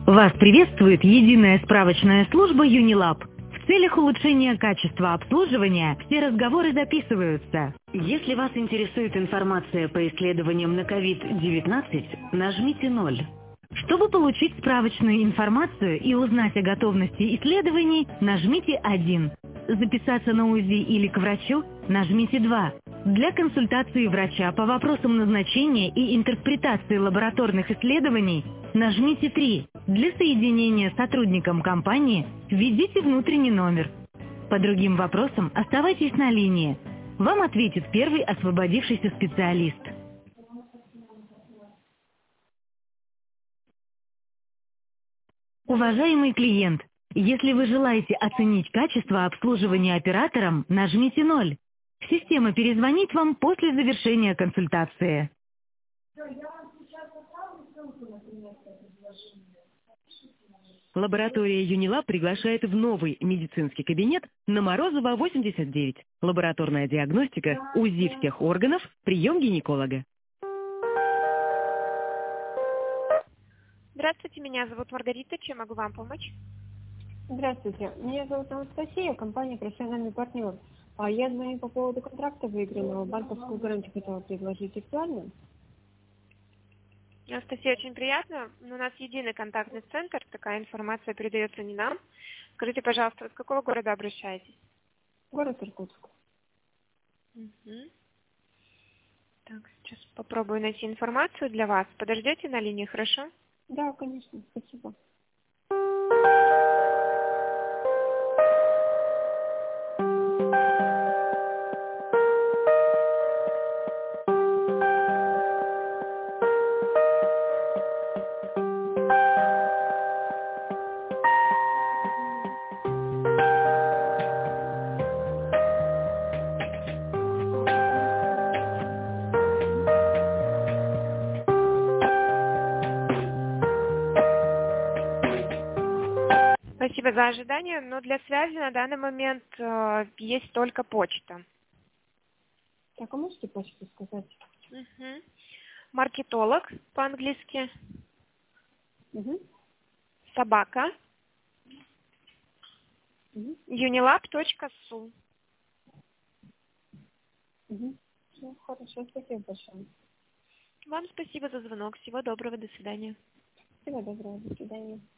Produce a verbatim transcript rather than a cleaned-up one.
Вас приветствует единая справочная служба Юнилаб. В целях улучшения качества обслуживания все разговоры записываются. Если вас интересует информация по исследованиям на ковид девятнадцать, нажмите ноль. Чтобы получить справочную информацию и узнать о готовности исследований, нажмите один. Записаться на УЗИ или к врачу, нажмите два. Для консультации врача по вопросам назначения и интерпретации лабораторных исследований, нажмите три. Для соединения с сотрудником компании введите внутренний номер. По другим вопросам оставайтесь на линии. Вам ответит первый освободившийся специалист. Уважаемый клиент, если вы желаете оценить качество обслуживания оператором, нажмите ноль. Система перезвонит вам после завершения консультации. Лаборатория Юнилаб приглашает в новый медицинский кабинет на Морозова, восемьдесят девять. Лабораторная диагностика, УЗИ всех органов, прием гинеколога. Здравствуйте, меня зовут Маргарита. Чем могу вам помочь? Здравствуйте, меня зовут Анастасия, компания «Профессиональный партнер». А я звоню по поводу контракта выигранного. Банковскую гарантию хотела предложить. Актуально? Анастасия, очень приятно. У нас единый контактный центр, такая информация передается не нам. Скажите, пожалуйста, вы с какого города обращаетесь? Город Иркутск. Угу. Так, сейчас попробую найти информацию для вас. Подождите на линии, хорошо? Да, конечно, спасибо. Спасибо за ожидание, но для связи на данный момент э, есть только почта. Так, а можете почту сказать? Угу. Маркетолог по-английски. Угу. Собака. Угу. юнилаб точка су. Угу. Все, хорошо, спасибо большое. Вам спасибо за звонок. Всего доброго, до свидания. Всего доброго, до свидания.